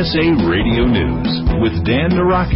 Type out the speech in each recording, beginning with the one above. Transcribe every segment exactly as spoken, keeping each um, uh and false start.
S A Radio News with Dan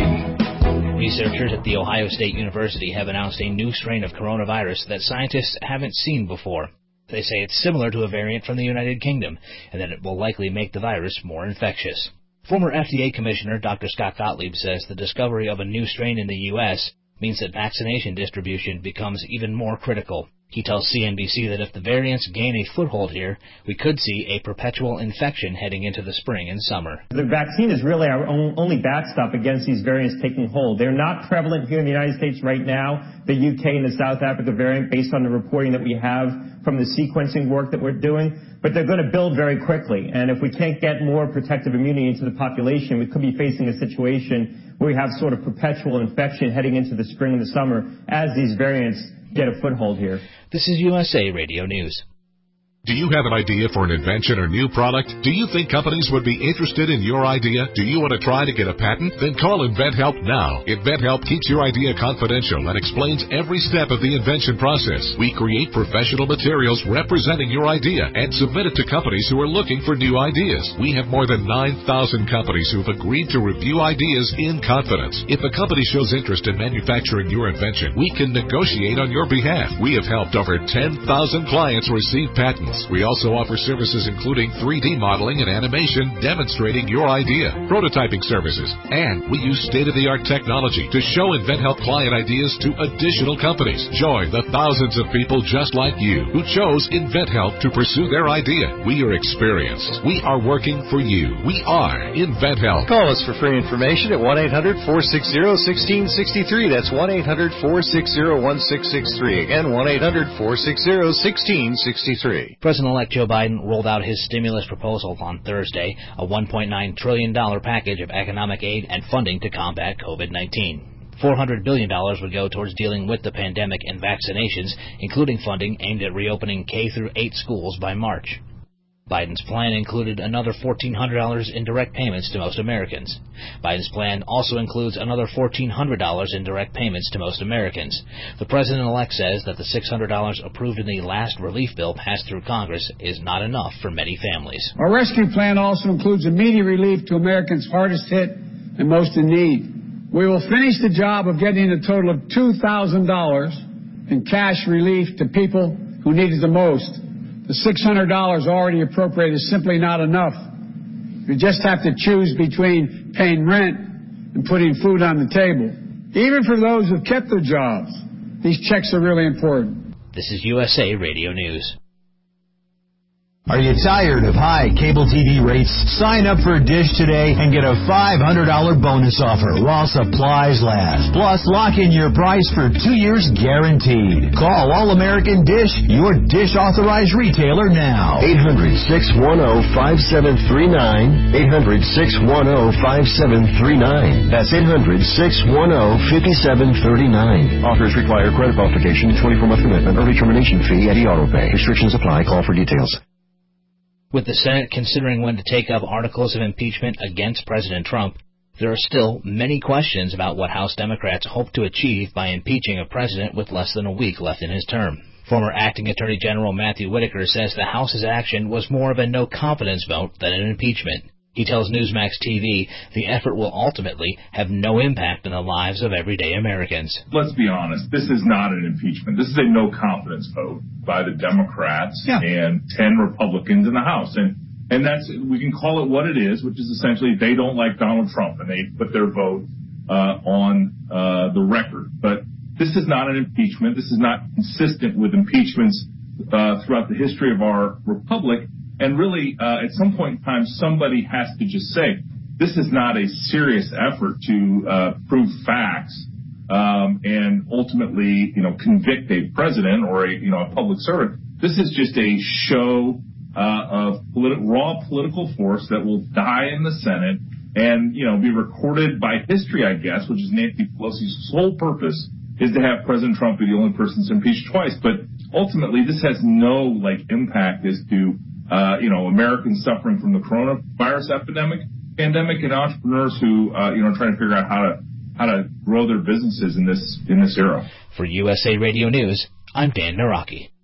Naraki. Researchers at The Ohio State University have announced a new strain of coronavirus that scientists haven't seen before. They say it's similar to a variant from the United Kingdom, and that it will likely make the virus more infectious. Former F D A Commissioner Doctor Scott Gottlieb says the discovery of a new strain in the U S means that vaccination distribution becomes even more critical. He tells C N B C that if the variants gain a foothold here, we could see a perpetual infection heading into the spring and summer. The vaccine is really our own, only backstop against these variants taking hold. They're not prevalent here in the United States right now, the U K and the South Africa variant, based on the reporting that we have from the sequencing work that we're doing, but they're going to build very quickly. And if we can't get more protective immunity into the population, we could be facing a situation where we have sort of perpetual infection heading into the spring and the summer as these variants get a foothold here. This is U S A Radio News. Do you have an idea for an invention or new product? Do you think companies would be interested in your idea? Do you want to try to get a patent? Then call InventHelp now. InventHelp keeps your idea confidential and explains every step of the invention process. We create professional materials representing your idea and submit it to companies who are looking for new ideas. We have more than nine thousand companies who have agreed to review ideas in confidence. If a company shows interest in manufacturing your invention, we can negotiate on your behalf. We have helped over ten thousand clients receive patents. We also offer services including three D modeling and animation demonstrating your idea, prototyping services, and we use state-of-the-art technology to show InventHelp client ideas to additional companies. Join the thousands of people just like you who chose InventHelp to pursue their idea. We are experienced. We are working for you. We are InventHelp. Call us for free information at one eight hundred, four six zero, one six six three. That's one eight hundred, four six zero, one six six three. Again, one eight hundred, four six zero, one six six three. President-elect Joe Biden rolled out his stimulus proposal on Thursday, a one point nine trillion dollars package of economic aid and funding to combat COVID nineteen. four hundred billion dollars would go towards dealing with the pandemic and vaccinations, including funding aimed at reopening K through eight schools by March. Biden's plan included another fourteen hundred dollars in direct payments to most Americans. Biden's plan also includes another fourteen hundred dollars in direct payments to most Americans. The president-elect says that the six hundred dollars approved in the last relief bill passed through Congress is not enough for many families. Our rescue plan also includes immediate relief to Americans hardest hit and most in need. We will finish the job of getting a total of two thousand dollars in cash relief to people who need it the most. The six hundred dollars already appropriated is simply not enough. You just have to choose between paying rent and putting food on the table. Even for those who've kept their jobs, these checks are really important. This is U S A Radio News. Are you tired of high cable T V rates? Sign up for Dish today and get a five hundred dollars bonus offer while supplies last. Plus, lock in your price for two years guaranteed. Call All-American Dish, your Dish authorized retailer now. eight hundred, six one zero, five seven three nine. eight hundred, six one zero, five seven three nine. That's eight hundred, six one zero, five seven three nine. Offers require credit verification, twenty-four month commitment, early termination fee, and e-auto pay. Restrictions apply. Call for details. With the Senate considering when to take up articles of impeachment against President Trump, there are still many questions about what House Democrats hope to achieve by impeaching a president with less than a week left in his term. Former Acting Attorney General Matthew Whitaker says the House's action was more of a no-confidence vote than an impeachment. He tells Newsmax T V the effort will ultimately have no impact on the lives of everyday Americans. Let's be honest, this is not an impeachment. This is a no-confidence vote by the Democrats yeah. and ten Republicans in the House. And and that's, we can call it what it is, which is essentially they don't like Donald Trump, and they put their vote uh, on uh, the record. But this is not an impeachment. This is not consistent with impeachments uh, throughout the history of our republic. And really, uh, at some point in time, somebody has to just say, this is not a serious effort to uh, prove facts um, and ultimately, you know, convict a president or a, you know, a public servant. This is just a show uh, of politi- raw political force that will die in the Senate and, you know, be recorded by history, I guess, which is Nancy Pelosi's sole purpose is to have President Trump be the only person that's impeached twice. But ultimately, this has no, like, impact as to Uh, you know, Americans suffering from the coronavirus epidemic, pandemic, and entrepreneurs who, uh, you know, are trying to figure out how to how to grow their businesses in this in this era. For U S A Radio News, I'm Dan Naraki.